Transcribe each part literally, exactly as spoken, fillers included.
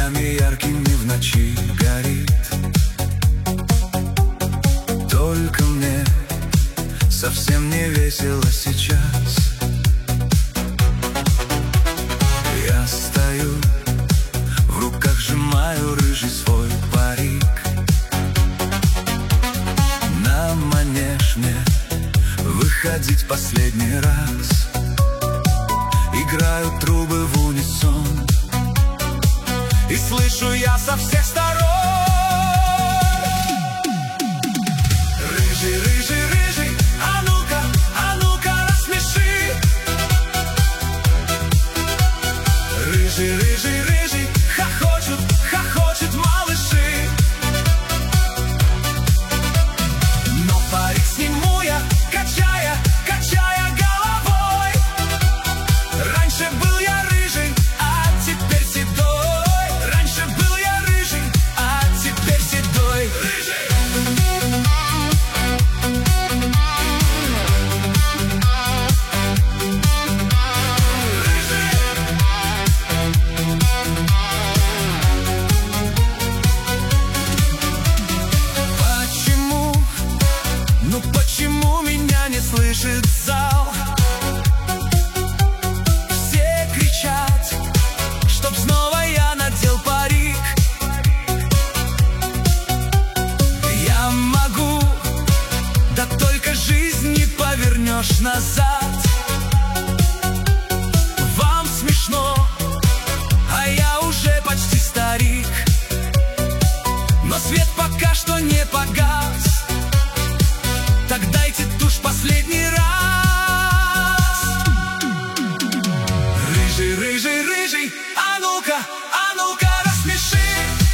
огнями яркими в ночи горит. Только мне совсем не весело сейчас. Я стою, в руках сжимаю рыжий свой парик. На манеж мне выходить последний раз. Играют трубы в унисон, и слышу я со всех сторон: рыжий, рыжий, рыжий, а ну-ка, а ну-ка рассмеши. Рыжий, рыжий, рыжий, хохочут, хохочут малыши. Но парик сниму я, качая, качая головой. Раньше был я рыжий, а теперь седой. Раньше был я рыжий, а теперь седой. Почему, ну почему меня не слышит зал? Все кричат, чтоб снова я надел парик. Я могу, да только жизнь не повернешь назад. Вам смешно, а я уже почти старик. Но свет пока что не погас. Так дайте тушь последний раз. Рыжий, рыжий, рыжий, а ну-ка, а ну-ка рассмеши.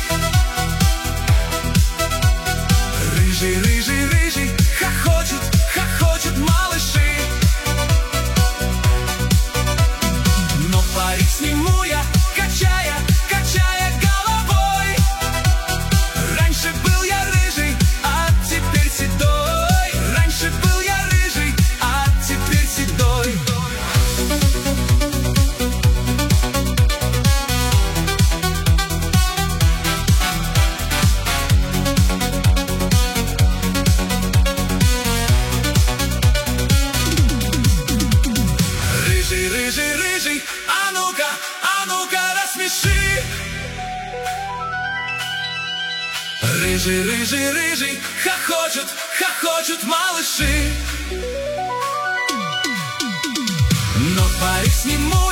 Рыжий, рыжий, рыжий, хохочут, хохочут малыши. Но парик сниму я, качая, качая головой. Раньше был я рыжий, а теперь седой. Раньше был я рыжий, а теперь седой. Рыжий, рыжий, рыжий, а ну-ка, а ну-ка рассмеши. Рыжий, рыжий, рыжий, хохочут, хохочут малыши. Но парик сниму